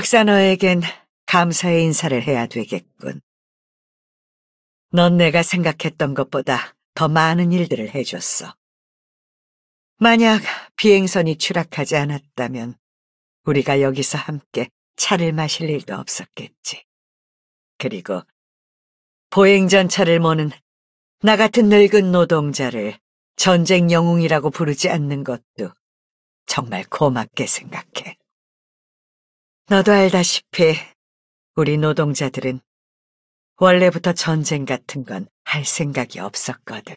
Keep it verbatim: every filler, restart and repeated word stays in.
박사 너에겐 감사의 인사를 해야 되겠군. 넌 내가 생각했던 것보다 더 많은 일들을 해줬어. 만약 비행선이 추락하지 않았다면 우리가 여기서 함께 차를 마실 일도 없었겠지. 그리고 보행전차를 모는 나 같은 늙은 노동자를 전쟁 영웅이라고 부르지 않는 것도 정말 고맙게 생각해. 너도 알다시피 우리 노동자들은 원래부터 전쟁 같은 건 할 생각이 없었거든.